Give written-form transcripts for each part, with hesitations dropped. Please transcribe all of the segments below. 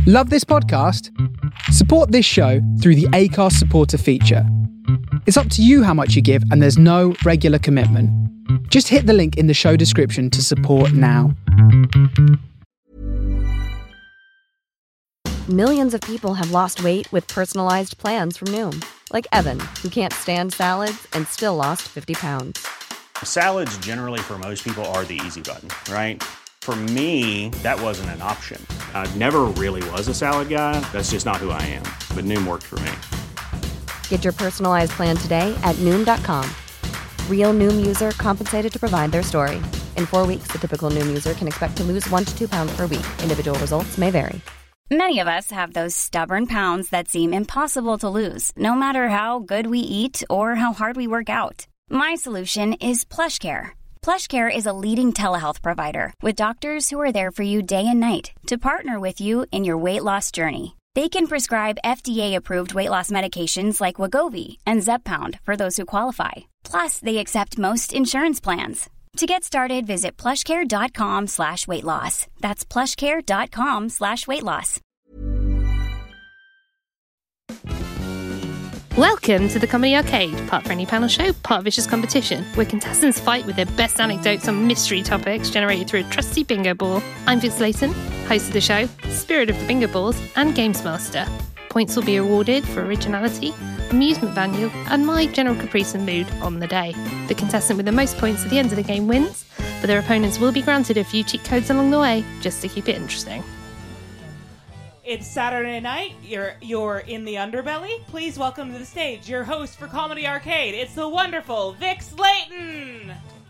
Love this podcast? Support this show through the Acast supporter feature. It's up to you how much you give, and there's no regular commitment. Just hit the link in the show description to support now. Millions of people have lost weight with personalized plans from Noom. Like Evan, who can't stand salads and still lost 50 pounds. Salads generally for most people are the easy button, right? For me, that wasn't an option. I never really was a salad guy. That's just not who I am. But Noom worked for me. Get your personalized plan today at Noom.com. Real Noom user compensated to provide their story. In 4 weeks, the typical Noom user can expect to lose 1 to 2 pounds per week. Individual results may vary. Many of us have those stubborn pounds that seem impossible to lose, no matter how good we eat or how hard we work out. My solution is PlushCare. PlushCare is a leading telehealth provider with doctors who are there for you day and night to partner with you in your weight loss journey. They can prescribe FDA-approved weight loss medications like Wegovy and Zepbound for those who qualify. Plus, they accept most insurance plans. To get started, visit plushcare.com/weightloss. That's plushcare.com/weightloss. Welcome to the Comedy Arcade, part Friendly Panel Show, part Vicious Competition, where contestants fight with their best anecdotes on mystery topics generated through a trusty bingo ball. I'm Vix Layton, host of the show, spirit of the bingo balls, and games master. Points will be awarded for originality, amusement value, and my general caprice and mood on the day. The contestant with the most points at the end of the game wins, but their opponents will be granted a few cheat codes along the way, just to keep it interesting. It's Saturday night. You're in the underbelly. Please welcome to the stage your host for Comedy Arcade. It's the wonderful Vix Layton.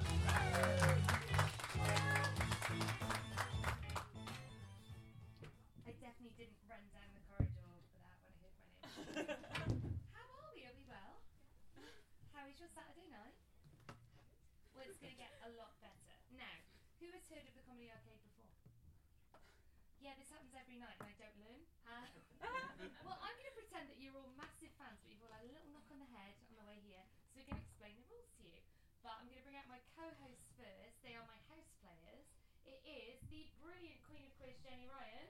I definitely didn't run down the corridor for that when I heard my name. How are we? Are we well? How is your Saturday night? Well, it's going to get a lot better. Now, who has heard of the Comedy Arcade before? Yeah, this happens every night and I don't learn. Well, I'm going to pretend that you're all massive fans, but you've all had a little knock on the head on the way here, so we're going to explain the rules to you. But I'm going to bring out my co-hosts first. They are my house players. It is the brilliant Queen of Quiz, Jenny Ryan.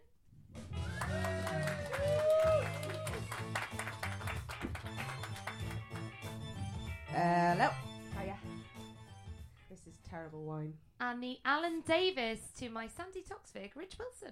Hello. Hiya. This is terrible wine. And the Alan Davis to my Sandy Toxvig, Rich Wilson.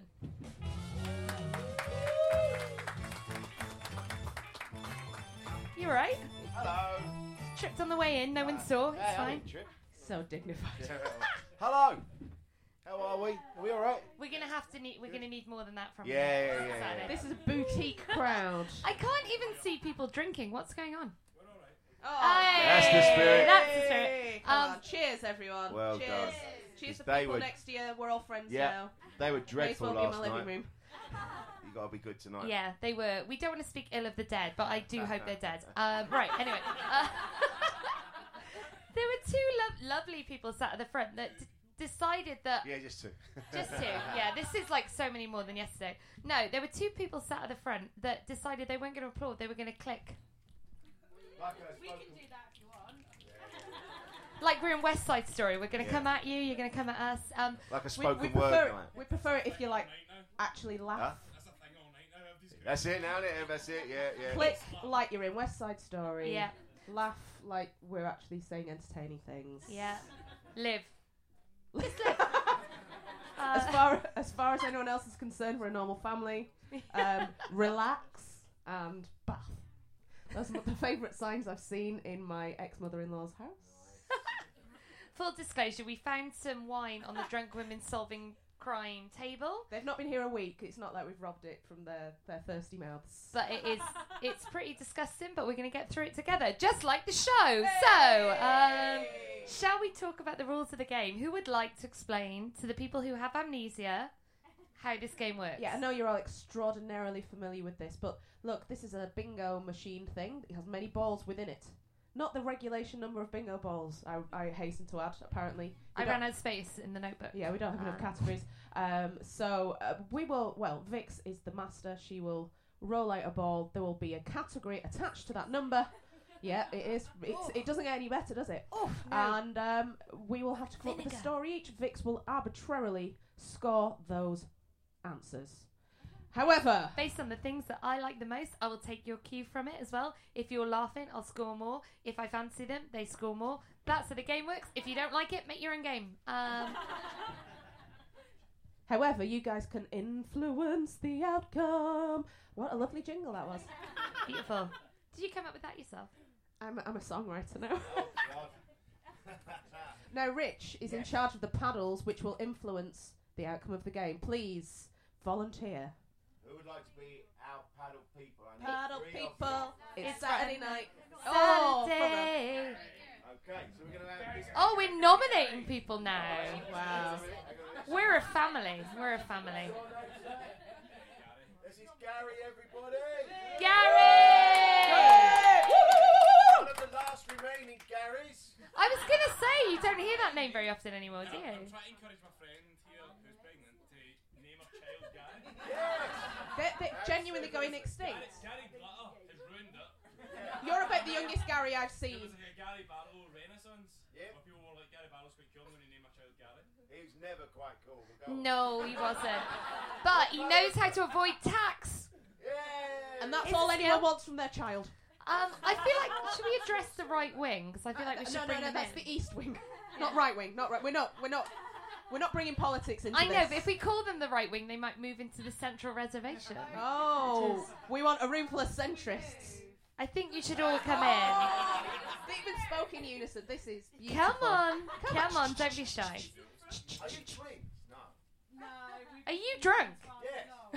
You alright? Hello. Tripped on the way in, no one saw. It's fine. So dignified. Hello. How are we? Are we all right? We're gonna need more than that from you. Yeah. This is a boutique crowd. I can't even see people drinking. What's going on? Oh, That's the spirit. That's the spirit. Come on. Cheers, everyone. Well Cheers. done. Cheers to They people were- next year. We're all friends Yeah. now. They were May as dreadful well be in last my living night. room. You got to be good tonight. Yeah, they were. We don't want to speak ill of the dead, but I do hope they're dead. Right, anyway. There were two lovely people sat at the front that decided that... Yeah, just two. Just two. Yeah, this is like so many more than yesterday. No, there were two people sat at the front that decided they weren't going to applaud, they were going to click. We can do that if you want. Like we're in West Side Story. We're going to come at you, you're going to come at us. Like a spoken we word prefer, night. we prefer it if you like actually laugh. Huh? That's it now, innit? That's it, yeah. Click like you're in West Side Story. Yeah. Laugh like we're actually saying entertaining things. Yeah. Live. As far as anyone else is concerned, we're a normal family. Relax and bath. Those are the favourite signs I've seen in my ex-mother-in-law's house. Full disclosure, we found some wine on the Drunk Women Solving Crime table. They've not been here a week. It's not like we've robbed it from their thirsty mouths. But it's pretty disgusting, but we're going to get through it together, just like the show. So, shall we talk about the rules of the game? Who would like to explain to the people who have amnesia how this game works? Yeah, I know you're all extraordinarily familiar with this, but look, this is a bingo machine thing. It has many balls within it. Not the regulation number of bingo balls, I hasten to add, apparently. I ran out of space in the notebook. Yeah, we don't have enough categories. So we will, Vix is the master. She will roll out a ball. There will be a category attached to that number. Yeah, it is. It doesn't get any better, does it? Oh, no. And we will have to come up with a story each. Vix will arbitrarily score those answers. However, based on the things that I like the most, I will take your cue from it as well. If you're laughing, I'll score more. If I fancy them, they score more. That's how the game works. If you don't like it, make your own game. However, you guys can influence the outcome. What a lovely jingle that was. Beautiful. Did you come up with that yourself? I'm a songwriter now. Now, Rich is in charge of the paddles, which will influence the outcome of the game. Please volunteer. Who would like to be our paddle people? I need Paddle 3 of people, you. it's Saturday night. Saturday. Okay, so we're going to have this. Oh, we're nominating people now. Wow. We're a family. We're a family. This is Gary, everybody. Gary! One of the last remaining Garys. I was going to say, you don't hear that name very often anymore, do you? I'm trying to encourage my friend here who's pregnant to name her child Gary. They're genuinely going extinct. Gary Glitter has ruined it. You're about the youngest Gary I've There seen. was like a Gary Barlow renaissance. Yeah. Where people were like, Gary Barlow's quite cool, I'm going to name my child Gary. He was never quite cool. We'll go on. No, he wasn't. But he knows how to avoid tax. Yeah. And that's It's all a anyone skill. wants from their child. I feel like, should we address the right wing? Because I feel like we should no, bring them that's in. the East Wing, not right wing. Not right. We're not bringing politics into I this. know, but if we call them the right wing, they might move into the central reservation. Oh, we want a room full of centrists. I think you should all come in. They even spoke in unison. This is beautiful. Come on, don't be shy. Are you twins? No. Are you drunk? Yes.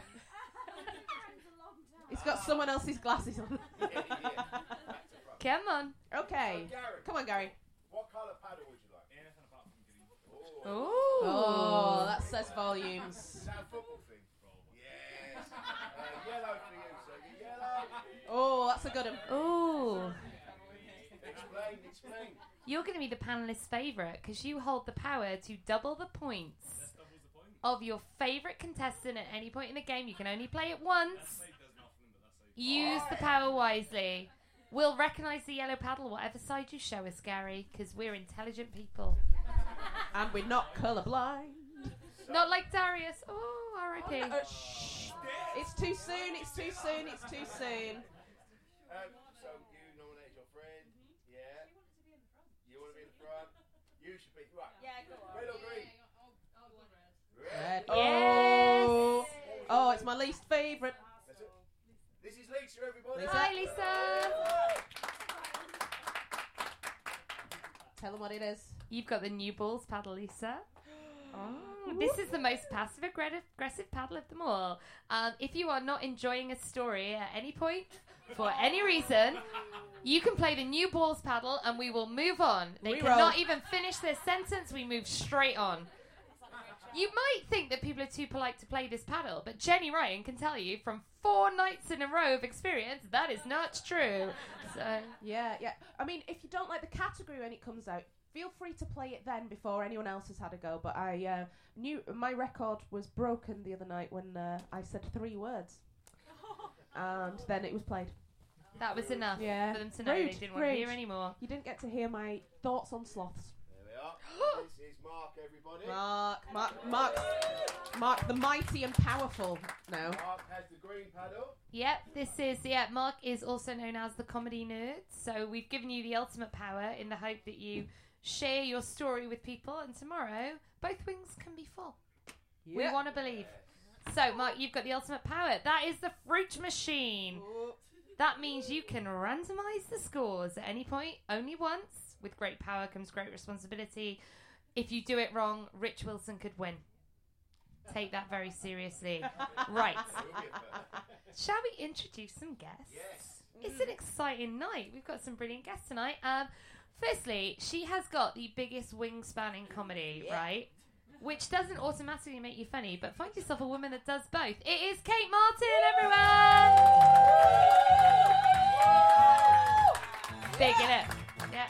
He's got someone else's glasses on. Come on. Okay. Gary. Come on, Gary. What colour paddle would you like? Anything apart from green. Oh, that says volumes. Is that a football thing? Yes. Yellow for you, so yellow. Oh, that's a good one. Ooh. Explain. You're going to be the panelist's favourite because you hold the power to double the points of your favourite contestant at any point in the game. You can only play it once. Use the power wisely. We'll recognise the yellow paddle, whatever side you show us, Gary, because we're intelligent people. And we're not colourblind. Not like Darius. Oh, R.I.P. Shh. It's too soon. It's too soon. It's too soon. So you nominate your friend. Yeah. You want to be in the front? You should be. Right. Yeah, go on. Red or green? Red. Yes. Oh, it's my least favourite. That's it. This is Lisa, everybody. Lisa. Hi, Lisa. Tell them what it is. You've got the new balls paddle, Lisa. Oh, this is the most passive-aggressive paddle of them all. If you are not enjoying a story at any point, for any reason, you can play the new balls paddle and we will move on. They Reroll. cannot even finish their sentence, we move straight on. You might think that people are too polite to play this paddle, but Jenny Ryan can tell you from 4 nights in a row of experience, that is not true. So, Yeah. I mean, if you don't like the category when it comes out, feel free to play it then before anyone else has had a go. But I knew my record was broken the other night when I said 3 words. And then it was played. that was enough Yeah. for them to know Rude, they didn't want to rude. hear anymore. You didn't get to hear my thoughts on sloths. There we are. This is Mark, everybody. Mark the mighty and powerful. No. Mark has the green paddle. Yep, Mark is also known as the comedy nerd. So we've given you the ultimate power in the hope that you share your story with people, and tomorrow both wings can be full. We Yeah. want to believe. So, Mark, you've got the ultimate power. That is the fruit machine. That means you can randomise the scores at any point, only once. With great power comes great responsibility. If you do it wrong, Rich Wilson could win. Take that very seriously. Right. Shall we introduce some guests? Yes. It's an exciting night. We've got some brilliant guests tonight. Firstly, she has got the biggest wingspan in comedy, right? Which doesn't automatically make you funny, but find yourself a woman that does both. It is Kate Martin, everyone! Big, innit? Yeah.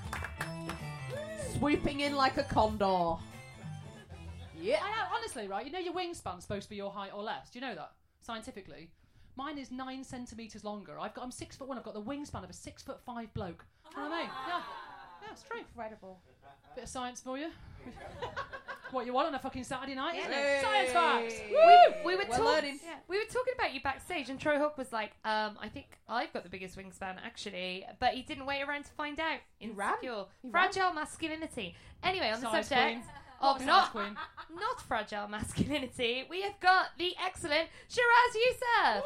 Swooping in like a condor. Yeah. I know, honestly, right? You know your wingspan's supposed to be your height or less. Do you know that? Scientifically. Mine is 9 centimetres longer. I'm 6'1". I've got the wingspan of a 6'5" bloke. You know what I mean? Yeah. Yeah, it's true. Incredible. Bit of science for you. what you want on a fucking Saturday night, isn't Hey. it? Science facts. We were We're talking. learning. Yeah, we were talking about you backstage, and Troy Hawk was like, "I think I've got the biggest wingspan, actually," but he didn't wait around to find out. ran. Insecure, He fragile masculinity. Anyway, on the Size subject queen. of Size not queen. fragile masculinity, we have got the excellent Shiraz Youssef.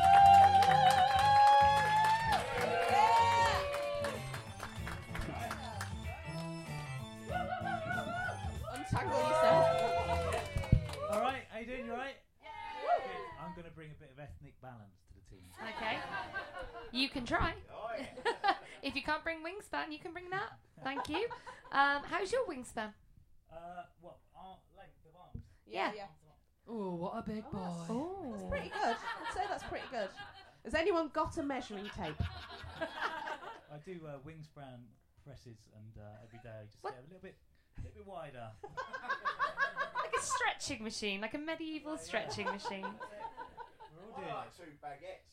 Untangle yourself. All right, how you doing? You all right? Good. I'm going to bring a bit of ethnic balance to the team. Okay, you can try. If you can't bring wingspan, you can bring that. Thank you. How's your wingspan? What? Length of arms? Yeah. Oh, what a big boy. Oh, That's pretty good. I'd say that's pretty good. Has anyone got a measuring tape? I do wingspan presses, and every day I just What? get a little bit wider. like a stretching machine, like a medieval stretching machine. We're all doing Like it. 2 baguettes.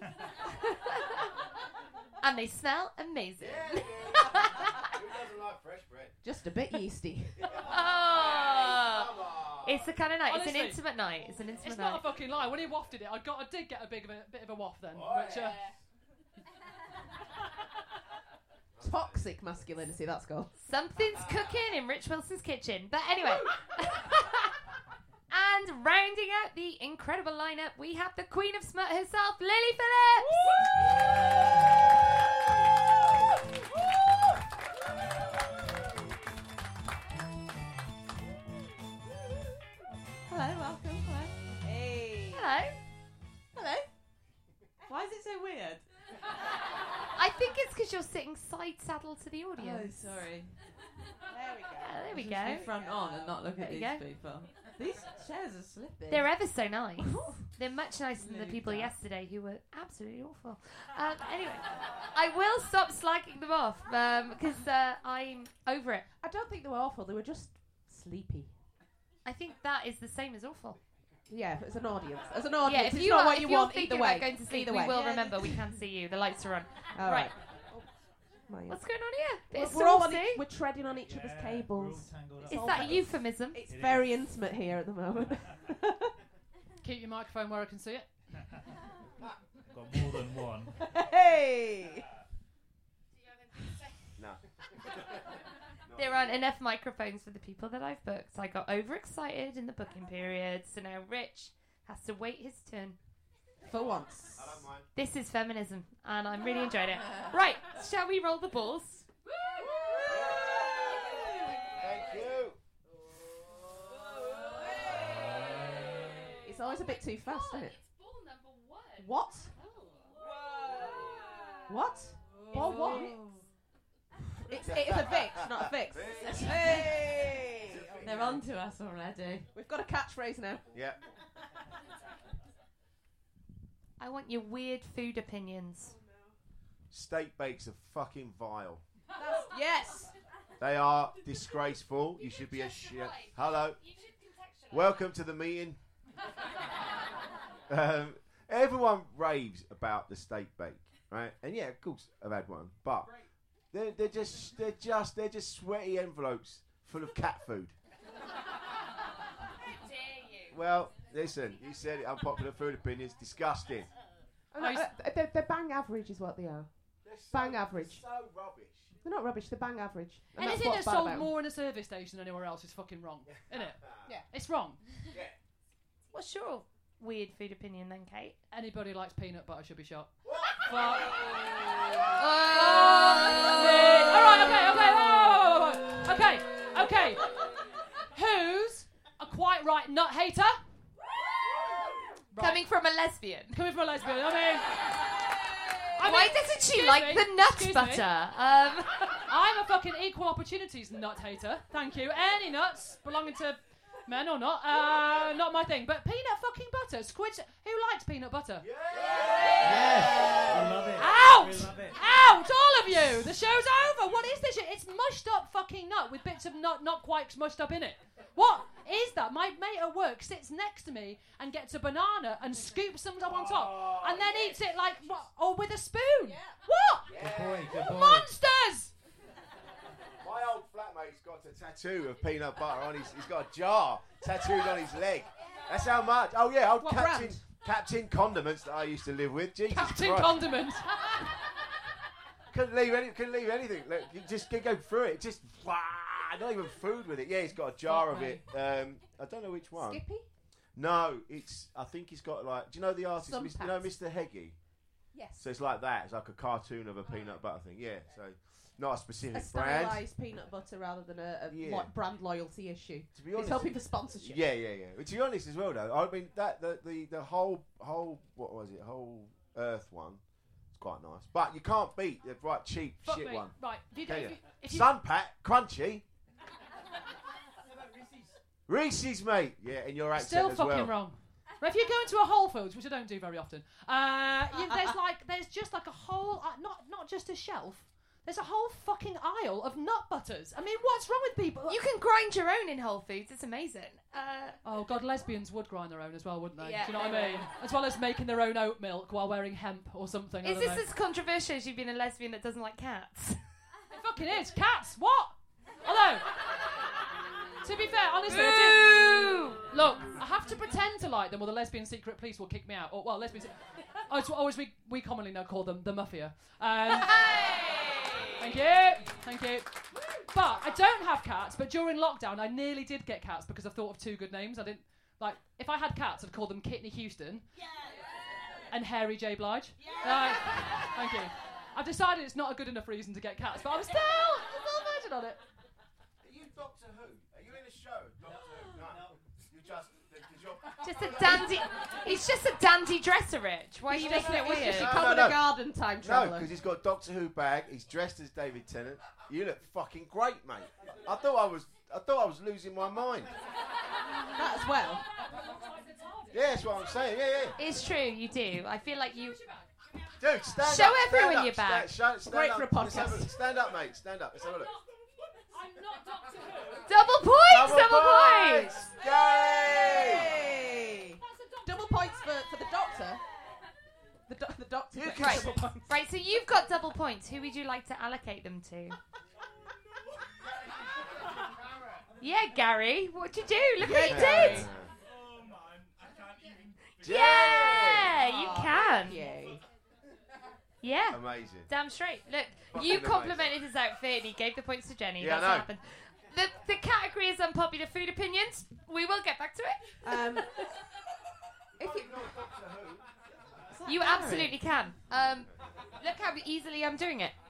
And they smell amazing. Who doesn't like fresh bread? Just a bit yeasty. Oh, Come on. it's the kind of night. Honestly, it's an intimate night. It's an intimate It's night. not a fucking lie. When he wafted it, I did get a bit of a waft then. Oh, Which, yeah. Toxic masculinity, that's called. Something's cooking in Rich Wilson's kitchen. But anyway. And rounding out the incredible lineup, we have the Queen of Smut herself, Lily Phillips. Hello, welcome. Hello. Hey. Hello. Hello. Why is it so weird? I think it's because you're sitting side saddle to the audience. Oh, sorry. There we go. There we Just go. be front on and not look at There these you go. people. These chairs are slipping. They're ever so nice. They're much nicer than the Move people that. yesterday who were absolutely awful. Anyway, I will stop slagging them off because I'm over it. I don't think they were awful, they were just sleepy. I think that is the same as awful. Yeah, as an audience. As an audience, Yeah, if it's you not are, what if you you're want thinking either way. about going to sleep, either we way. will remember. We can see you. The lights are on. All right. My What's going on here? Bit of We're all on saucy. we're treading on each other's Yeah, cables. we're all tangled up. Is all that a very- euphemism? It's It very is. intimate here at the moment. keep your microphone where I can see it. Got more than one. Hey! No. There aren't enough microphones for the people that I've booked. I got overexcited in the booking period, so now Rich has to wait his turn. For once. I don't mind. This is feminism, and I'm really enjoying it. Right, shall we roll the balls? Thank you. It's always a bit too fast, isn't it? It's ball number 1. What? What? Ball one? It's a fix, not a fix. Hey! They're on to us already. We've got a catchphrase now. Yeah. I want your weird food opinions. Steak bakes are fucking vile. Yes! They are disgraceful. You should be ashamed. Hello. Welcome to the meeting. Everyone raves about the steak bake, right? And yeah, of course I've had one, but they're just sweaty envelopes full of cat food. Well, listen, you said it, unpopular food opinions, disgusting. They're bang average is what they are. Bang average. So rubbish. They're not rubbish, they're bang average. And that's Anything what's that's bad sold about 'em. more in a service station than anywhere else is fucking wrong, isn't it? Yeah. It's wrong. Yeah. What's your weird food opinion then, Kate? Anybody who likes peanut butter should be shot. Oh. Alright, okay. Who's a quite right nut hater? Right. Coming from a lesbian. Coming from a lesbian, Why doesn't she excuse like me, the nut excuse me. butter? I'm a fucking equal opportunities nut hater. Thank you. Any nuts belonging to men or not, not my thing. But peanut fucking butter, squids. Who likes peanut butter? Yes, we love it. Out! We love it. Out, all of you! The show's over. What is this shit? It's mushed up fucking nut with bits of nut not quite mushed up in it. What is that? My mate at work sits next to me and gets a banana and scoops some up on top and then eats it like what? Or with a spoon. What? Good boy, good boy. Monsters! My old flatmate mate's got a tattoo of peanut butter on he's got a jar tattooed on his leg. That's how much. Oh yeah, old What Captain Condiments that I used to live with. Jesus Captain Christ. Condiment. Couldn't leave anything. Look, you just go through it. Just not even food with it. Yeah, he's got a jar of it. I don't know which one. Skippy? No, I think he's got like. Do you know the artist? Some You know pats. Mr. Heggie? Yes. So it's like that. It's like a cartoon of a peanut butter thing. Yeah. So not a specific A brand. stylised peanut butter rather than a Yeah. brand loyalty issue. To be honest, He's hoping for sponsorship. Yeah. But to be honest as well, though, I mean that the whole what was it? Whole Earth one. It's quite nice, but you can't beat the right cheap Fuck shit me. one. Right. If you, Can if you? you, if you, Sunpat, crunchy. Reese's, mate. Yeah, in your accent Still as fucking well. wrong. Right, if you go into a Whole Foods, which I don't do very often, there's just like a whole, not just a shelf. There's a whole fucking aisle of nut butters. I mean, what's wrong with people? You can grind your own in Whole Foods. It's amazing. Oh God, lesbians would grind their own as well, wouldn't they? Yeah, Do you know what they I mean? As well as making their own oat milk while wearing hemp or something. I Is don't this know. as controversial as you being a lesbian that doesn't like cats? It fucking is. Cats. What? Although, to be fair, honestly, I do. Look, I have to pretend to like them, or the lesbian secret police will kick me out. Or well, lesbians. Or as we commonly now call them, the Muffia. Thank you. But I don't have cats. But during lockdown, I nearly did get cats because I thought of two good names. I didn't like if I had cats, I'd call them Kitney Houston and Harry J. Blige. Thank you. I've decided it's not a good enough reason to get cats, but I'm still virgin on it. Are you Doctor Who? Are you in a show? Doctor Who? No. You just. Just a dandy. He's just a dandy dresser, Rich. Why are you making it weird? She called a garden time No, traveller. because he's got a Doctor Who bag. He's dressed as David Tennant. You look fucking great, mate. I thought I was losing my mind. That as well. Yeah, that's what I'm saying. Yeah. It's true, you do. I feel like you. Dude, stand Show up. everyone stand your up, bag. Stand Great up. for a Let's have podcast. stand up, mate. Stand up. Let's have a look. Double points! Double points! Yay! Double points for the doctor. The doctor. gets Right. double points. Right, so you've got double points. Who would you like to allocate them to? Yeah, Gary. What'd you do? Look what you Gary. did. Oh man, I can't even. Yeah, you can. Yay. Yeah. Amazing. Damn straight. Look, Fucking you complimented his outfit and he gave the points to Jenny. Yeah, That's I what know. happened. The category is unpopular food opinions. We will get back to it. If you, You absolutely can. Look how easily I'm doing it.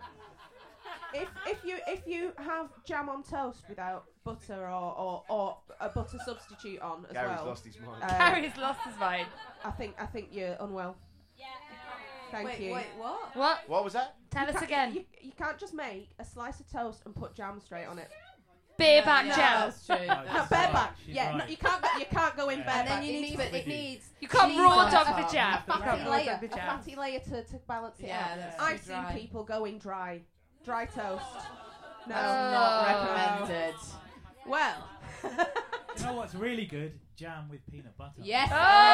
if you have jam on toast without butter or a butter substitute on as Gary's well, lost his mind. Gary's lost his mind. I think you're unwell. Thank you. Wait, what? What? What was that? Tell us again. You can't just make a slice of toast and put jam straight on it. Bareback No, jam. That's true. No, bareback. She's Yeah, no, right. you can't go in Yeah. bareback. And then you need to. It needs. You can't cheese raw on dog top. the jam. a You can't fatty raw layer, dog the a jam. fatty layer to balance it Yeah, out. that's I've too seen dry. people going dry toast. No, That's not recommended. Well, You know what's really good? Jam with peanut butter. Yes. Oh!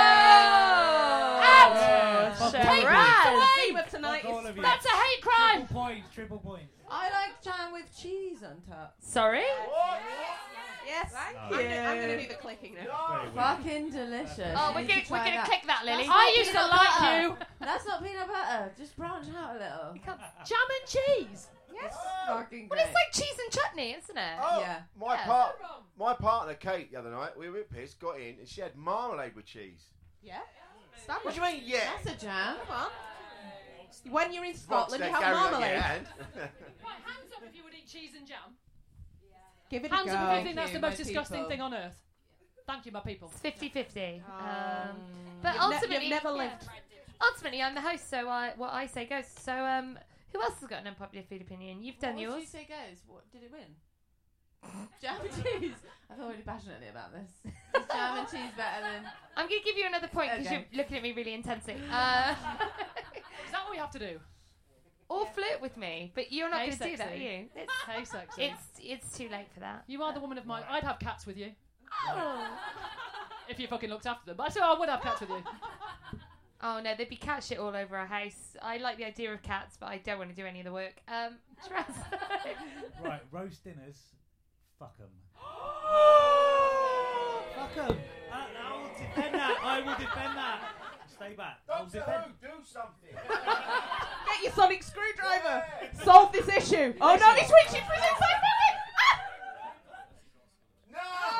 Yeah, And fuck Sharon. all of you. the theme of tonight Fuck all is of you. That's a hate crime. Triple points, triple points. I like jam with cheese on top. Sorry? yes. Thank I'm gonna do the clicking now. Very weird. Fucking delicious. Oh, You we're need gonna to try click that. that, Lily. That's I not used to peanut like butter. you. That's not peanut butter. Just branch out a little. Jam and cheese. Yes. Fucking Well, great. it's like cheese and chutney, isn't it? Oh, Yeah. Yeah. my partner Kate the other night, we were pissed, got in, and she had marmalade with cheese. Yeah. What do you mean? Yeah. That's a jam. Come on. When you're in Scotland, you Rocksteady, have Gary, marmalade. yeah, and Right, hands up if you would eat cheese and jam. Give it a Hands go. up if you think that's you, the most my disgusting people. thing on earth. Thank you, my people. It's 50-50. But You've ultimately, never lived. ultimately, I'm the host, so what I say goes. So, who else has got an unpopular food opinion? You've done What yours. did you say goes? What did it win? Jam and cheese. I feel really passionately about this. Is jam and cheese better than? I'm going to give you another point because Okay. you're looking at me really intensely. Is that what we have to do? Or flirt with me, but you're not Hey, going to do that, are sexy. you? Hey, sexy. It's too late for that. You are the woman of my. I'd have cats with you Oh. if you fucking looked after them. But I still, I would have cats with you. Oh no, there'd be cat shit all over our house. I like the idea of cats, but I don't want to do any of the work. Tress. Right, roast dinners. Fuck 'em. Fuck 'em. I will defend that. I will defend that. Stay back. I'll defend. Do something. Get your sonic screwdriver. Solve this issue. Oh no, he's reaching for his inside pocket. No!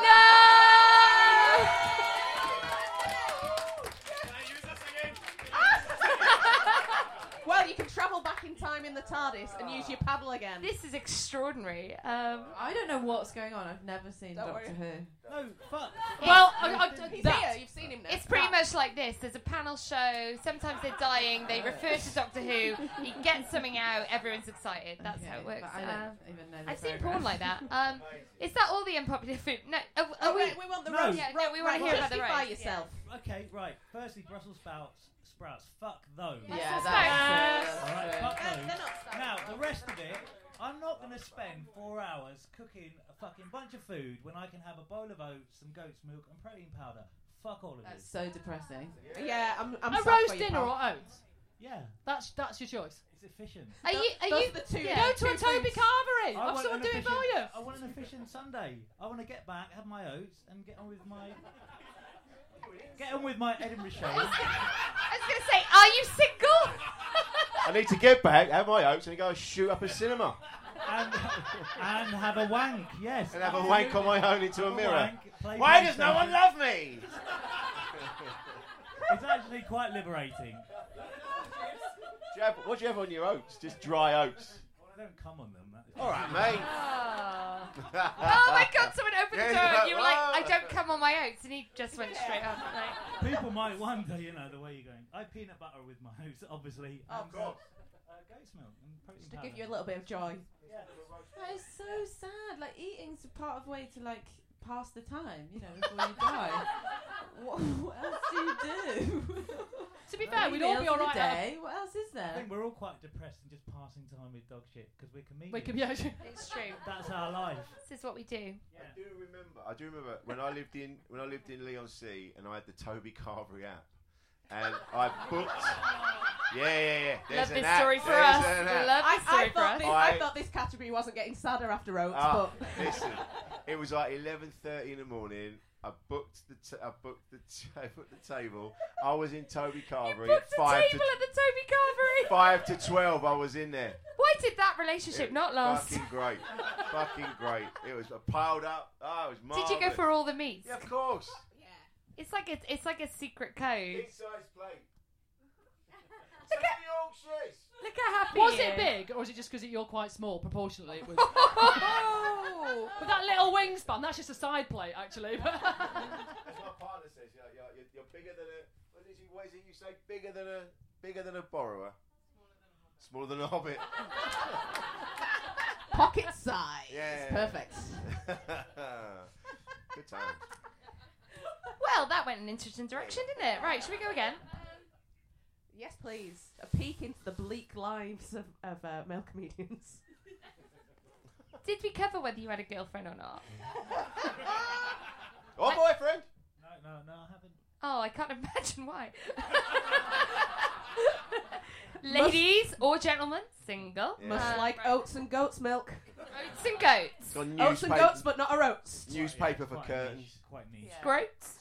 Well, you can travel back in time in the TARDIS and use your paddle again. This is extraordinary. I don't know what's going on. I've never seen Doctor Who. No, fuck. Well, he's here. You've seen him now. It's pretty much like this. There's a panel show. Sometimes they're dying. They refer to Doctor Who. He gets something out. Everyone's excited. That's how it works. But I don't even know the I've seen programme. porn like that. Is that all the unpopular food? No. We want the No. roast. Yeah, no, we want to hear about the Justify roast. yourself. Okay, right. Firstly, Brussels sprouts. Fuck those. Yeah, Brussels that's sprouts. All right, true. fuck They're those. not sprouts. Now, the rest of it, I'm not going to spend 4 hours cooking a fucking bunch of food when I can have a bowl of oats, some goat's milk, and protein powder. Fuck all of That's this. so depressing. Yeah, I'm A sad for roast you, dinner pal. or oats? Yeah, That's your choice. it's efficient. Are you? Those are the two. yeah. Go to a Toby foods. Carvery. I Have want someone an do it for efficient- you. I want an efficient Sunday. I want to get back, have my oats, and get on with my Edinburgh show. I was going to say, are you single? I need to get back, have my oats, and go shoot up a cinema. and have a wank, yes. And have a wank on my own into a mirror. Wank, play Why does no PlayStation. one love me? It's actually quite liberating. What do you have on your oats? Just dry oats. Well, I don't come on them. All right, mate. Oh my God! Someone opened the Yeah, door and you're you were like, like, "Whoa." "I don't come on my oats," and he just went straight up. Like, People might wonder, the way you're going. I peanut butter with my oats, obviously. Oh, and, God. Goat's milk and protein Just to powder. give you a little bit of joy. That is so sad. Like, eating's a part of way to, like, pass the time, before you die. what else do you do? To be fair, we'd all be all right. Day. What else is I there? think we're all quite depressed and just passing time with dog shit because we're comedians. We can, yeah. it's true. That's our life. This is what we do. I do remember when I lived in Leon C and I had the Toby Carvery app, and I booked. Yeah. There's Love an this app. story for There's us. an app. Love this story for us. I thought this category wasn't getting sadder after oats, but Listen, it was like 11:30 in the morning. I booked the table. I was in Toby Carvery at Booked the 5 table at the Toby Carvery. 5 to 12. I was in there. Why did that relationship not last? Fucking great. It was piled up. Oh, it was marvellous. Did you go for all the meats? Yeah, of course. It's like a secret code. Big-size plate. Look at Yorkshires. Look how happy. Was he it is. big, or is it just because you're quite small proportionally? It was. Oh. With that little wingspan, that's just a side plate, actually. As my partner says, you're bigger than a. What is it you say? Bigger than a borrower. Smaller than a hobbit. pocket size. Yeah. Perfect. Good time. Well, that went in an interesting direction, didn't it? Right, should we go again? Yes, please. A peek into the bleak lives of male comedians. Did we cover whether you had a girlfriend or not? Or boyfriend? No, I haven't. Oh, I can't imagine why. Ladies or gentlemen, single. Yeah. Much like oats and goat's milk. Oats and goats. Got Oats and goats, but not a oats. Newspaper for Quite curtains. niche, quite niche. Groats.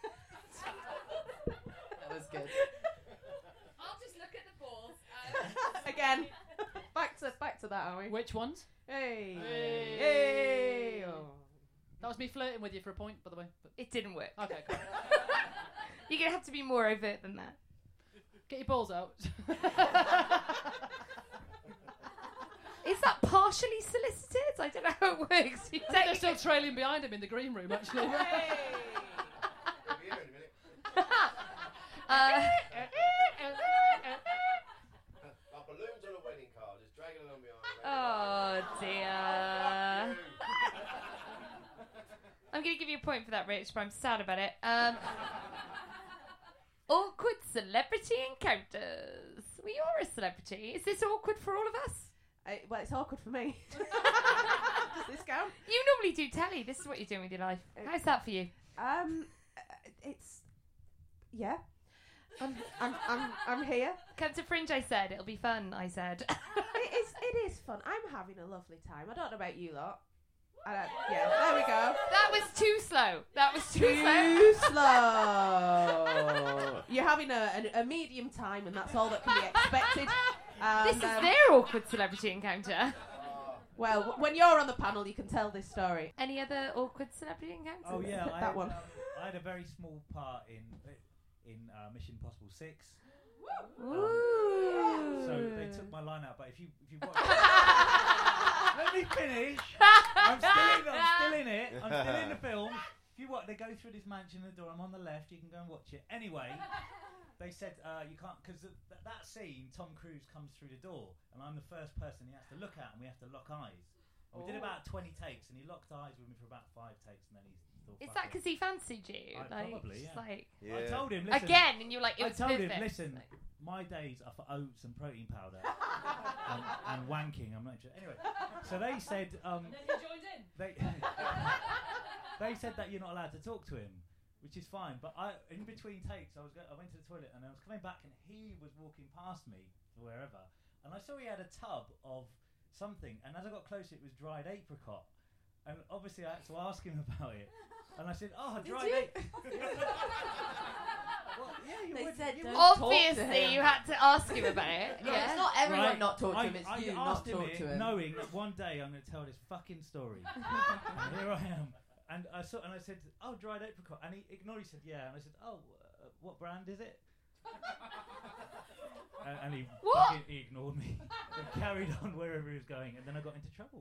That was good. I'll just look at the balls. Again. Back to that, are we? Which ones? Hey. Hey. Hey. Oh. That was me flirting with you for a point, by the way. But It didn't work. okay, cool. You're going to have to be more overt than that. Get your balls out. Is that partially solicited? I don't know how it works. You They're still trailing behind him in the green room, actually. Like balloons on a wedding card, just dragging along behind. Oh, dear. I'm going to give you a point for that, Rich, but I'm sad about it. Awkward celebrity encounters. Well, you're a celebrity. Is this awkward for all of us? Well, it's awkward for me. Does this count? You normally do telly. This is what you're doing with your life. How's that for you? It's yeah. I'm here. Come to Fringe, I said. It'll be fun, I said. It is fun. I'm having a lovely time. I don't know about you lot. Yeah, there we go. That was too slow. Slow. You're having a medium time, and that's all that can be expected. This is their awkward celebrity encounter. Well, when you're on the panel, you can tell this story. Any other awkward celebrity encounters? Oh yeah, that one. I had a very small part in Mission Impossible 6. So they took my line out, but if you watch let me finish. I'm still in it. I'm still in the film. If you watch, they go through this mansion and the door. I'm on the left. You can go and watch it. Anyway, they said you can't because that scene. Tom Cruise comes through the door, and I'm the first person he has to look at, and we have to lock eyes. And we did about 20 takes, and he locked eyes with me for about 5 takes, and then he's. Is that because he fancied you? Probably, yeah. I told him, listen. Again, and you're like, it was I told perfect. him, listen, my days are for oats and protein powder and wanking. I'm not sure. Anyway, so they said. And then you joined in. They said that you're not allowed to talk to him, which is fine. But in between takes, I went to the toilet and I was coming back, and he was walking past me to wherever, and I saw he had a tub of something, and as I got closer, it was dried apricot. And obviously I had to ask him about it. And I said, dried apricot. Well, yeah, you said would. Obviously, you had to ask him about it. No, it's not everyone not talk to him, it's you not talk to him. Knowing that one day I'm going to tell this fucking story. And here I am. And I said, dried apricot. And he ignored. He said, yeah. And I said, what brand is it? And he ignored me and carried on wherever he was going, and then I got into trouble.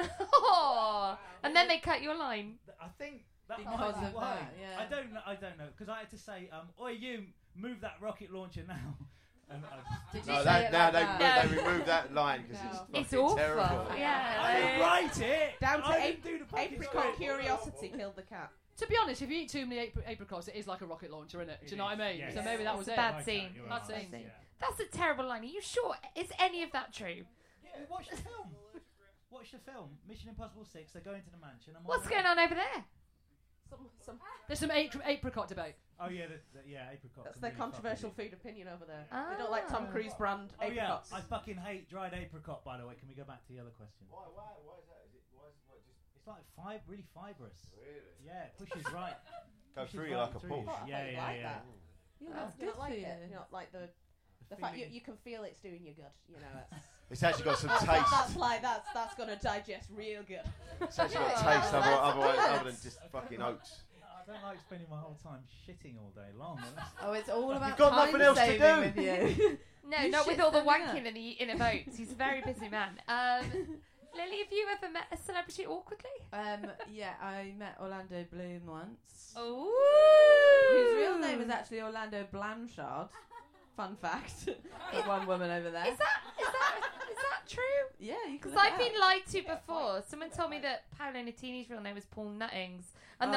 So, and then they cut your line. I think that because might be of why. that, yeah. I don't know, because I had to say, "Oi, you, move that rocket launcher now." And Did you say it like that? They removed that line because it's fucking awful. terrible. Yeah, I didn't write it. Down to I didn't do the fucking apricot script. curiosity killed the cat. To be honest, if you eat too many apricots, it is like a rocket launcher, isn't it? Do you know what I mean? Yes. So maybe that was It's it. a bad scene. Bad scene. Yeah. That's a terrible line. Are you sure? Is any of that true? Yeah, watch the film. Watch the film. Mission Impossible 6. They go into the mansion. What's going on over there? There's some apricot debate. Oh yeah, apricots. That's their controversial food opinion over there. They don't like Tom Cruise brand Oh yeah, apricots. I fucking hate dried apricot. By the way, can we go back to the other question? Why is that? It's like really fibrous. Really? Yeah, it pushes right. Go pushes through you right like a through Porsche. you. Yeah. That. Yeah, You that's don't good like for it. you. You don't like the fact you can feel it's doing you good. You know, It's actually got some taste. that's gonna digest real good. It's actually got taste other than just fucking oats. I don't like spending my whole time shitting all day long. Oh, it's all about You've got time nothing else to saving do. with you. No, You not shit with all the them, yeah. wanking and the eating of oats. He's a very busy man. Lily, have you ever met a celebrity awkwardly? Yeah, I met Orlando Bloom once. Ooh. Whose real name is actually Orlando Blanchard. Fun fact. The one woman over there. Is that true? Yeah, you can Because look I've it been up. lied to before. Someone told me that Paolo Nutini's real name was Paul Nuttings, and then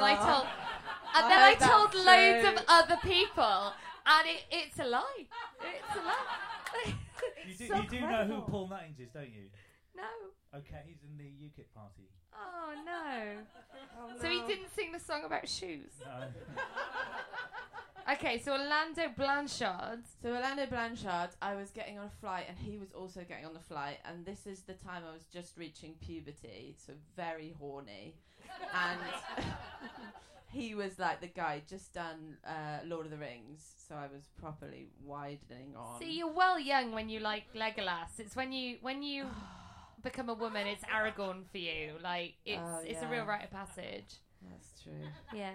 I told that's loads true. of other people, and it's a lie. It's a lie. You do know who Paul Nuttings is, don't you? No. Okay, he's in the UKIP party. Oh no. So he didn't sing the song about shoes. No. Okay, so Orlando Blanchard. So Orlando Blanchard, I was getting on a flight and he was also getting on the flight, and this is the time I was just reaching puberty, so very horny. And he was like the guy just done Lord of the Rings, so I was properly widening on. See, you're well young when you like Legolas. It's when you become a woman, it's Aragorn for you. Like it's a real rite of passage. That's true. Yeah.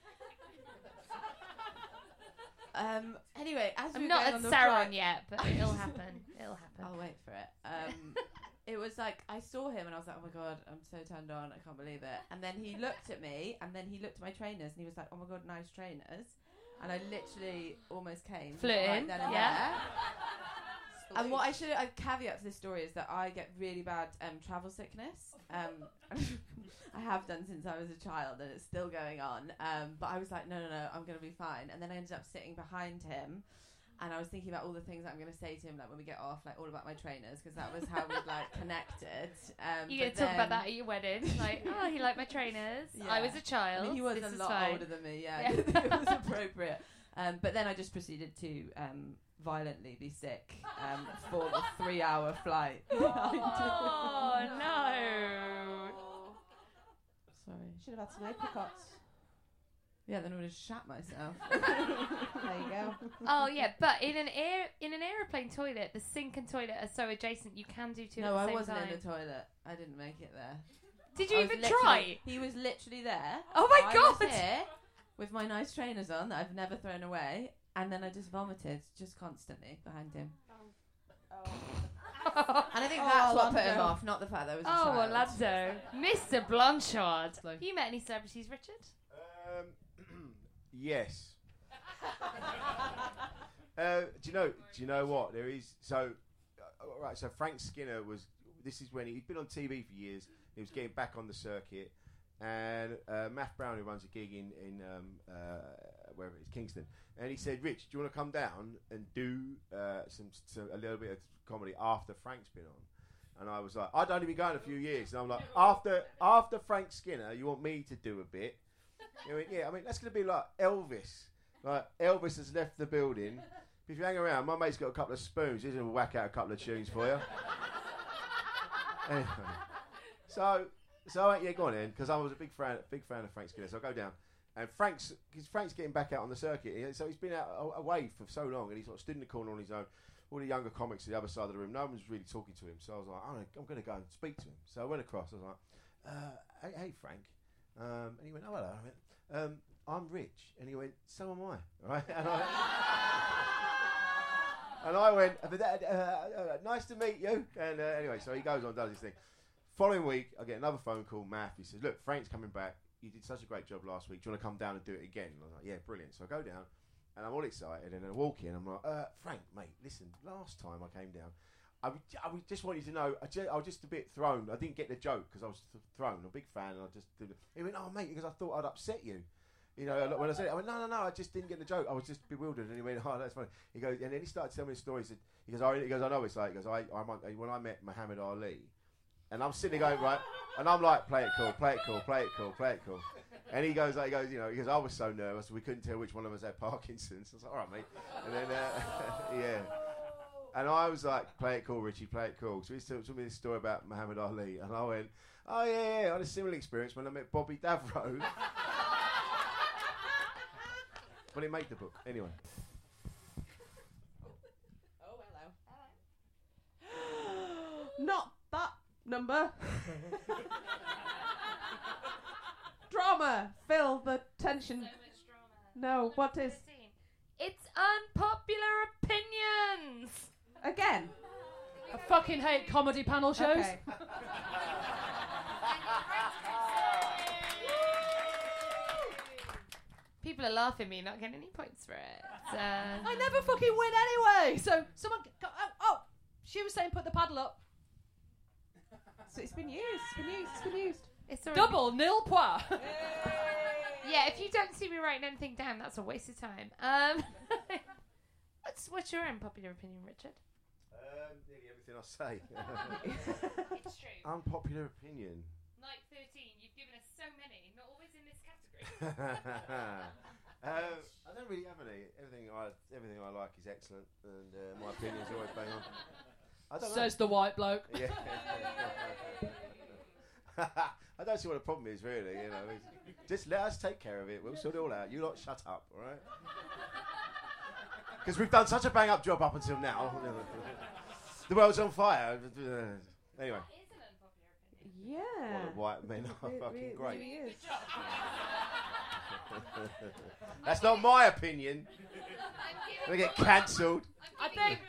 Anyway, as I'm we not were at on the Sauron flight, yet, but it'll happen. It'll happen. I'll wait for it. It was like I saw him and I was like, oh my god, I'm so turned on, I can't believe it. And then he looked at me, and then he looked at my trainers, and he was like, oh my god, nice trainers. And I literally almost came. Flew right in, then and yeah. there. And what I caveat to this story is that I get really bad travel sickness. I have done since I was a child, and it's still going on. But I was like, no, I'm going to be fine. And then I ended up sitting behind him, and I was thinking about all the things that I'm going to say to him, like when we get off, like all about my trainers, because that was how we like connected. You're going to talk about that at your wedding, like, oh, he liked my trainers. Yeah. I was a child. I mean, he was this a is lot fine. older than me. Yeah. It was appropriate. But then I just proceeded to violently be sick for the 3-hour flight. Oh no! Sorry. Should have had some apricots. Yeah, then I would have shat myself. There you go. Oh yeah, but in an aeroplane toilet, the sink and toilet are so adjacent. You can do two. No, at the I same wasn't time. in the toilet. I didn't make it there. Did you I was even literally- try? He was literally there. Oh my I God! was here with my nice trainers on that I've never thrown away, and then I just vomited just constantly behind him. And I think that's what put him off, not the fact that I was a Oh, child. Orlando. Mr. Blanchard. Have you met any celebrities, Richard? Yes. Do you know what there is? So, right. So Frank Skinner was. This is when he'd been on TV for years. He was getting back on the circuit, and Matt Brown, who runs a gig in wherever it is, Kingston, and he said, "Rich, do you want to come down and do a little bit of comedy after Frank's been on?" And I was like, "I'd only been going a few years," and I'm like, "After Frank Skinner, you want me to do a bit?" He went, "Yeah, I mean that's going to be like Elvis. Like Elvis has left the building. If you hang around, my mate's got a couple of spoons. He's going to whack out a couple of tunes for you." Anyway, so I went, "Yeah, go on in," because I was a big fan of Frank Skinner. So I go down, and Frank's getting back out on the circuit. So he's been out away for so long, and he sort of stood in the corner on his own. All the younger comics at the other side of the room, no one was really talking to him. So I was like, I'm going to go and speak to him. So I went across. I was like, hey Frank," and he went, "Oh hello." I went, "I'm Rich," and he went, "So am I." Right? And I went, "Nice to meet you." And anyway, so he goes on, does his thing. Following week, I get another phone call. Matt, he says, "Look, Frank's coming back. You did such a great job last week. Do you want to come down and do it again?" And I was like, "Yeah, brilliant." So I go down, and I'm all excited, and I walk in. I'm like, "Frank, mate, listen. Last time I came down, I just want you to know, I was just a bit thrown. I didn't get the joke because I was thrown. I'm a big fan, and I just did it." He went, "Oh, mate, because I thought I'd upset you." You know, when I said it, I went, no, I just didn't get the joke. I was just bewildered. And he went, "Oh, that's funny." He goes, and then he started telling me a story. He goes, "I know it's like," he goes, when I met Muhammad Ali, and I'm sitting there going, right, and I'm like, play it cool. And he goes, "I was so nervous, we couldn't tell which one of us had Parkinson's." I was like, "All right, mate." And then, yeah. And I was like, "Play it cool, Richie, play it cool." So he told me this story about Muhammad Ali, and I went, "Oh, yeah, I had a similar experience when I met Bobby Davro." But he made the book. Anyway. Oh, hello. Not that number. Drama. Fill the tension. So much drama. No, what is? It's unpopular opinions. Again. I fucking hate comedy panel shows. Okay. People are laughing at me, not getting any points for it. I never fucking win anyway. So someone, she was saying put the paddle up. So it's been used. It's already Double nil point. Yeah, if you don't see me writing anything down, that's a waste of time. What's your unpopular opinion, Richard? Nearly everything I say. It's true. Unpopular opinion. Night 13, you've given us so many, not always in this category. I don't really have any. Everything I like is excellent, and my opinion is always bang on. I don't Says the white bloke. Yeah. I don't see what the problem is, really. You know, just let us take care of it. We'll sort it all out. You lot shut up, all right? Because we've done such a bang-up job up until now. The world's on fire. Anyway. Yeah. What the white men are fucking great. Really is. That's not my opinion. I'm going to get cancelled. I think.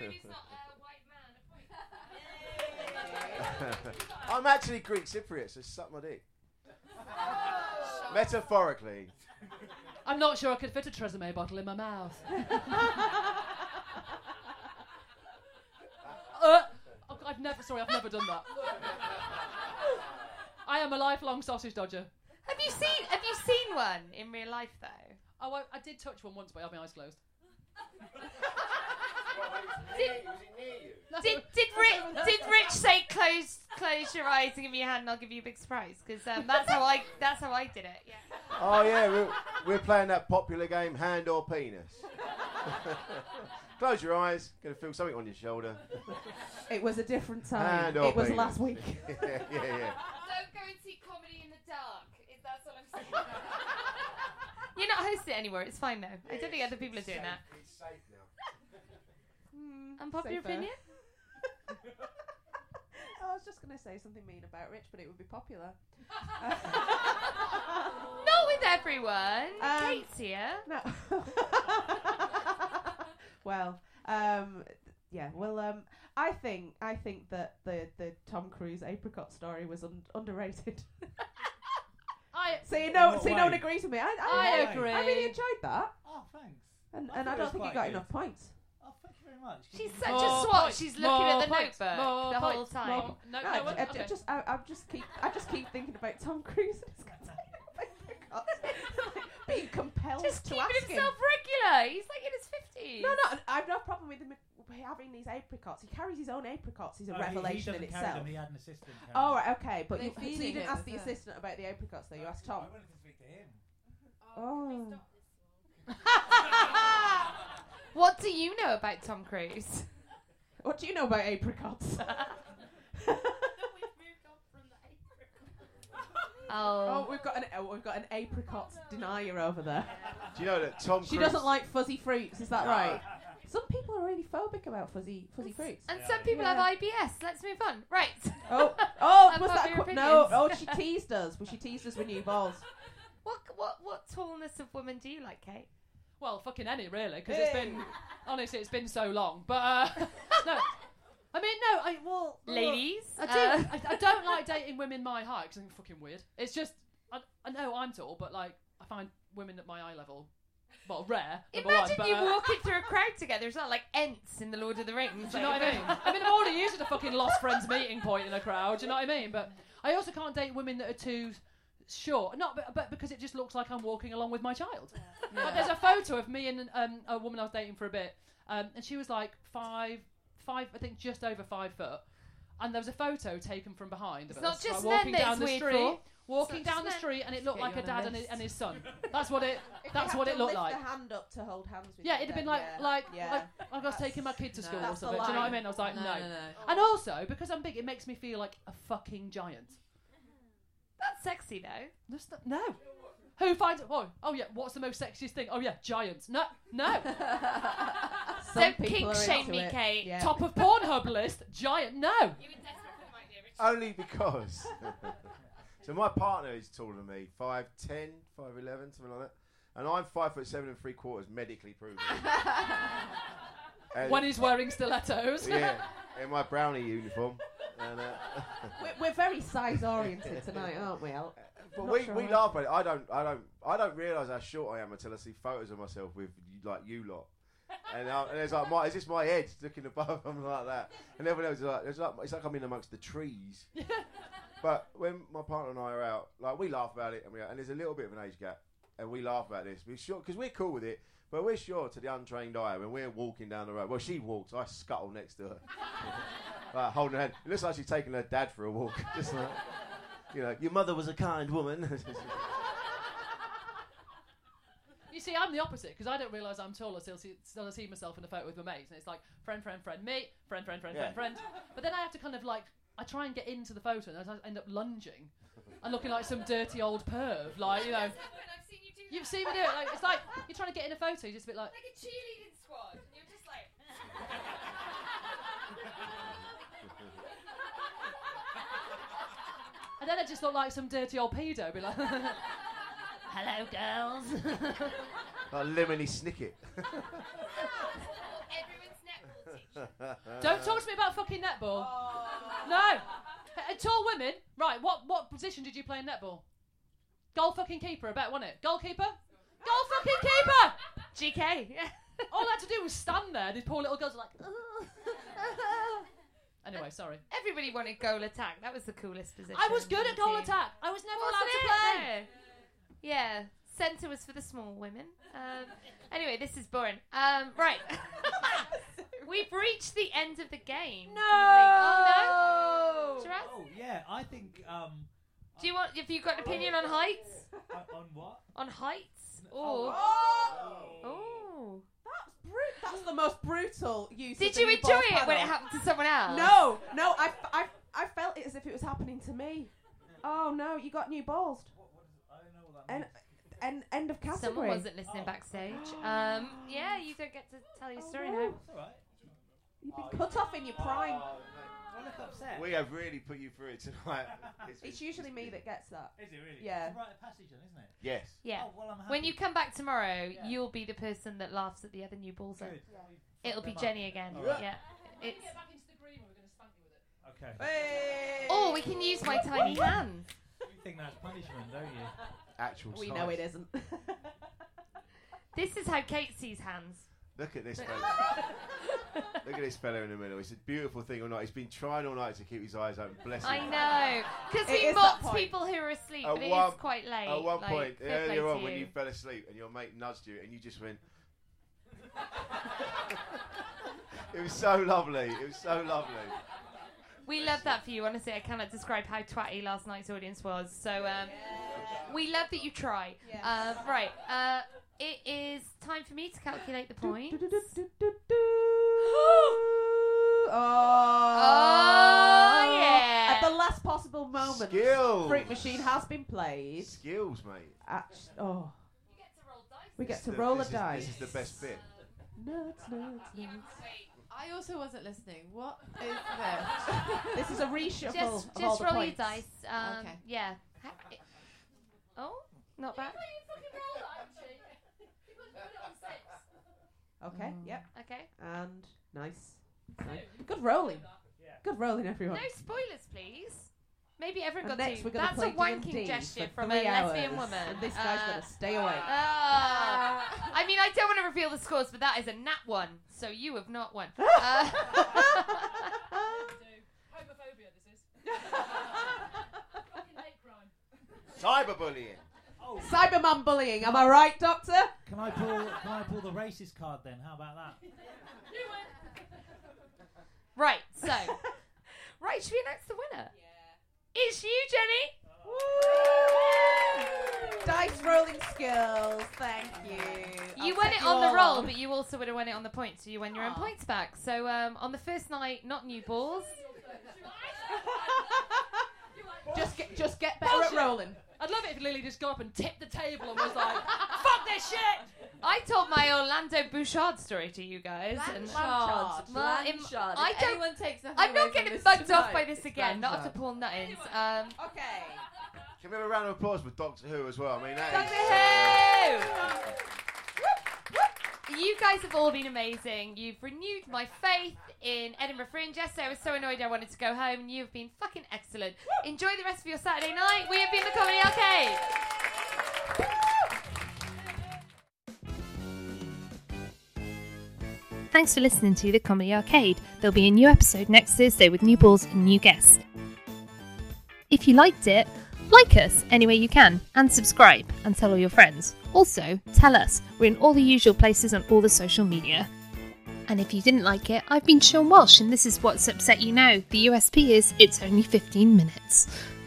I'm actually Greek Cypriot, so suck my dick. Metaphorically. I'm not sure I could fit a Tresemme bottle in my mouth. I've never done that. I am a lifelong sausage dodger. Have you seen one in real life though? Oh, I did touch one once, but I had my eyes closed. Did Rich say close your eyes and give me a hand and I'll give you a big surprise? Because that's how I did it. Yeah. Oh yeah, we're playing that popular game, hand or penis. Close your eyes. Gonna feel something on your shoulder. It was a different time. And It was penis. last week. yeah, yeah. Don't go and see comedy in the dark. Is that what I'm saying? You're not hosting it anymore. It's fine now. I don't think other people are doing that. It's safe now. Unpopular Safer. opinion? I was just going to say something mean about Rich, but it would be popular. Not with everyone. Kate's here. No. Well, yeah. Well, I think that the Tom Cruise apricot story was underrated. So you know, no one agrees with me. I agree. I really enjoyed that, Oh, thanks. and I I thought it don't was think you quite got good. enough points. Oh, thank you very much. She's Give such me- a swat. points, She's looking at the points, notebook more the whole points, time. more- No, No, no, I okay. I just keep thinking about Tom Cruise. Being compelled Just to keeping ask him. himself regular. He's like in his 50s. No, I've no problem with him having these apricots. He carries his own apricots. He's a revelation in he doesn't carry itself. them, he had an assistant. carry Oh, them. right, okay. But They so you feeding didn't him ask as the well. assistant about the apricots, though. You asked Tom. I wanted to speak to him. Oh. What do you know about Tom Cruise? What do you know about apricots? Oh, we've got an apricot denier over there. Do you know that Tom She Cruise... doesn't like fuzzy fruits. Is that right? Some people are really phobic about fuzzy fruits. and some people have IBS. Let's move on. Right. Oh, was that Unpopular no? opinions. Oh, she teased us. Well, she teased us with new balls. What tallness of women do you like, Kate? Well, fucking any, really, because it's been, honestly, it's been so long. But, no. I mean, no, Ladies? I do. I don't like dating women my height, because I think it's fucking weird. It's just, I know I'm tall, but, like, I find women at my eye level, well, rare, number Imagine one, you but, walking through a crowd together. It's not like Ents in the Lord of the Rings. do you know what I mean? I mean, I'm already used to the fucking lost friends meeting point in a crowd, do you know what I mean? But I also can't date women that are too short, but because it just looks like I'm walking along with my child. Like, there's a photo of me and a woman I was dating for a bit, and she was like five, I think just over 5 foot, and there was a photo taken from behind of It's us, not just like, walking men that down it's the weird street, for. walking It's not down the just street, and it looked Get like you a on a dad list. and his son. That's what it. If That's they what had it to looked lift like. their hand up to hold hands with Yeah, you, it'd have been then, like yeah. I was taking my kid to school or That's the something. Do you know what I line. mean? I was like, no. No. And also, because I'm big, it makes me feel like a fucking giant. That's sexy, though. No. Who finds it? Oh yeah. What's the most sexiest thing? Oh yeah, giants. No. Some Don't people kink are shame into me, it. Kate. Yeah. Top of Pornhub list, giant. No. Only because... So my partner is taller than me, 5'10", 5'11", something like that. And I'm 5'7" and 3/4, medically proven. And- When he's wearing stilettos. Yeah, in my brownie uniform. And, We're very size oriented tonight, aren't we? but Not we sure laugh at it. I don't realise how short I am until I see photos of myself with like you lot. And it's like, is this my head looking above? I'm like that. And everyone else is like, it's like I'm in amongst the trees. But when my partner and I are out, like we laugh about it, and there's a little bit of an age gap, and we laugh about this. We're sure because we're cool with it, but we're sure to the untrained eye when we're walking down the road. Well, she walks, I scuttle next to her, like holding her hand. It looks like she's taking her dad for a walk. Just like, your mother was a kind woman. You see, I'm the opposite because I don't realise I'm tall until I see myself in a photo with my mates, and it's like friend, me, friend. But then I have to kind of like. I try and get into the photo and I end up lunging and looking like some dirty old perv. Like, I've seen you do that. You've seen me do it. Like, it's like you're trying to get in a photo, you're just a bit like... Like a cheerleading squad. You're just like... And then I just look like some dirty old pedo. Be like, Hello, girls. Like Lemony Snicket. Everyone's netball teacher. don't talk to me about fucking netball. No. Tall women. Right, what position did you play in netball? Goal fucking keeper, I bet, wasn't it? Goalkeeper? Goal fucking keeper! GK. Yeah. All I had to do was stand there. These poor little girls were like... Anyway, sorry. Everybody wanted goal attack. That was the coolest position. I was good on at the goal team. attack. I was never Wasn't allowed to it? play. No. Yeah. Centre was for the small women. Anyway, this is boring. Right. We've reached the end of the game. No. Oh, no? Shiraz? Oh, yeah, I think... Do you want... Have you got an opinion on heights? on what? On heights? Or... Oh! Oh. That's That's the most brutal use. Did of the you new enjoy balls it when it panel. happened to someone else? No. I felt it as if it was happening to me. Oh no, you got new balls. I don't know what that means. End of category. Someone wasn't listening backstage. Yeah, you don't get to tell your story now. It's all right. You've been cut off in your prime. I look upset. We have really put you through it tonight. It's usually me that gets that. Is it really? Yeah. It's a rite of passage, then, isn't it? Yes. Yeah. Oh, well, I'm happy. When you come back tomorrow, you'll be the person that laughs at the other new balls. Good. It'll be Fuck them Jenny up. again. All right. Yeah. It's. Get back into the green room, we're going to spank you with it. Okay. Hey! Oh, we can use my tiny hands. You think that's punishment, don't you? Actual We size. know it isn't. This is how Kate sees hands. Look at this fella. Look at this fella in the middle. It's a beautiful thing all night. He's been trying all night to keep his eyes open. Bless him. I know. Because It he is that mocks point. people who are asleep, At but it one- is quite late. At one like, point, fair play earlier to on, when you. you fell asleep and your mate nudged you and you just went. It was so lovely. It was so lovely. We love that for you, honestly. I cannot describe how twatty last night's audience was. So, we love that you try. Right. It is time for me to calculate the points. Oh, yeah. At the last possible moment, Skills. Freak Machine has been played. Skills, mate. We get to roll a dice. This is the best bit. Nuts. I also wasn't listening. What is this? This is a reshuffle Just of all the roll your points. dice. Okay. Yeah. Oh, not bad. Okay, yep. Okay. And nice. Good rolling. Good rolling, everyone. No spoilers, please. Maybe everyone And got next to. we're gonna That's a play wanking D&D gesture for from 3 a lesbian hours, woman. and this guy's gonna stay awake. I mean, I don't want to reveal the scores, but that is a nat one, so you have not won. Homophobia, this is. Fucking hate crime. Cyberbullying. Cyberman bullying, am I right, Doctor? Can I pull the racist card then? How about that? Right, so. Right, should we announce the winner? Yeah. It's you, Jenny. Dice rolling skills, thank you. You I'll won take it you on the all roll, on. but you also would have won it on the points, so you won your own points back. So on the first night, not new balls. Just get better at rolling. I'd love it if Lily just got up and tipped the table and was like, fuck this shit! I told my Orlando Bouchard story to you guys. Blanchard. Well, Blanchard. I If don't. anyone takes nothing I'm away not from getting this bugged off tonight, by this it's again. Not Blanchard. after Paul Nuttons. Okay. Can we have a round of applause for Doctor Who as well? I mean, that Doctor Who! You guys have all been amazing. You've renewed my faith in Edinburgh Fringe. Yesterday I was so annoyed I wanted to go home, and you've been fucking excellent. Enjoy the rest of your Saturday night. We have been the Comedy Arcade. Thanks for listening to the Comedy Arcade. There'll be a new episode next Thursday with new balls and new guests. If you liked it, like us any way you can, and subscribe, and tell all your friends. Also, tell us. We're in all the usual places on all the social media. And if you didn't like it, I've been Sean Walsh, and this is what's upset you now. The USP is it's only 15 minutes.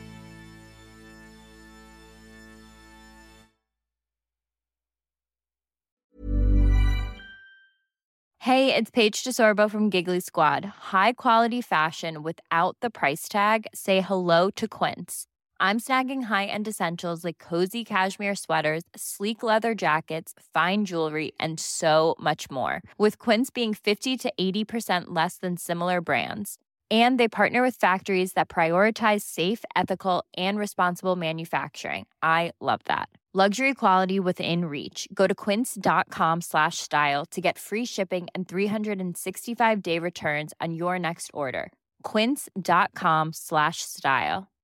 Hey, it's Paige DeSorbo from Giggly Squad. High quality fashion without the price tag. Say hello to Quince. I'm snagging high-end essentials like cozy cashmere sweaters, sleek leather jackets, fine jewelry, and so much more. With Quince being 50 to 80% less than similar brands. And they partner with factories that prioritize safe, ethical, and responsible manufacturing. I love that. Luxury quality within reach. Go to quince.com/style to get free shipping and 365-day returns on your next order. Quince.com/style.